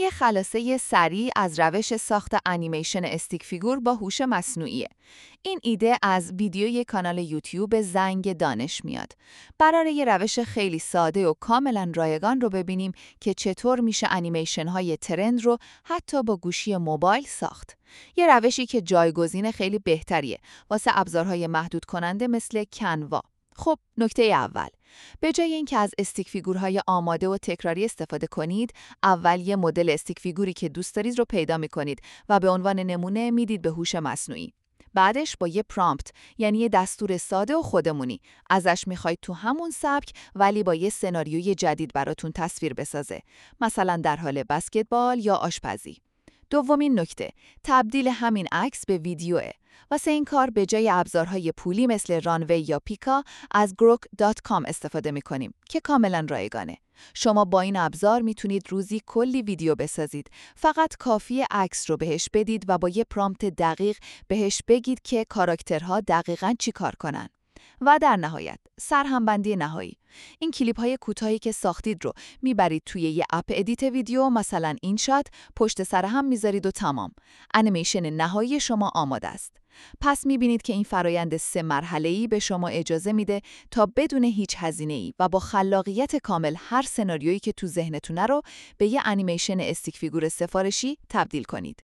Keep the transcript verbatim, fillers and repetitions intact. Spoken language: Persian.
یه خلاصه سریع از روش ساخت انیمیشن استیک فیگور با هوش مصنوعیه. این ایده از ویدیوی کانال یوتیوب زنگ دانش میاد. قراره یه روش خیلی ساده و کاملا رایگان رو ببینیم که چطور میشه انیمیشن های ترند رو حتی با گوشی موبایل ساخت. یه روشی که جایگزین خیلی بهتریه واسه ابزارهای محدود کننده مثل کنوا. خب، نکته اول، به جای اینکه از استیک فیگورهای آماده و تکراری استفاده کنید، اول یه مدل استیک فیگوری که دوست دارید رو پیدا می‌کنید و به عنوان نمونه میدید به هوش مصنوعی. بعدش با یه پرامپت، یعنی یه دستور ساده و خودمونی، ازش می‌خواید تو همون سبک ولی با یه سناریوی جدید براتون تصویر بسازه، مثلا در حال بسکتبال یا آشپزی. دومین نکته، تبدیل همین عکس به ویدیوه. واسه این کار به جای ابزارهای پولی مثل رانوی یا پیکا از گروک دات کام استفاده می‌کنیم که کاملا رایگانه. شما با این ابزار میتونید روزی کلی ویدیو بسازید. فقط کافیه عکس رو بهش بدید و با یه پرامپت دقیق بهش بگید که کاراکترها دقیقاً چی کار کنن. و در نهایت، سرهمبندی نهایی. این کلیپ های کوتاهی که ساختید رو میبرید توی یه اپ ادیت ویدیو، مثلا این شات، پشت سر هم میذارید و تمام. انیمیشن نهایی شما آماده است. پس میبینید که این فرایند سه مرحله‌ای به شما اجازه میده تا بدون هیچ هزینه‌ای و با خلاقیت کامل هر سناریویی که تو ذهنتونه رو به یه انیمیشن استیک فیگور سفارشی تبدیل کنید.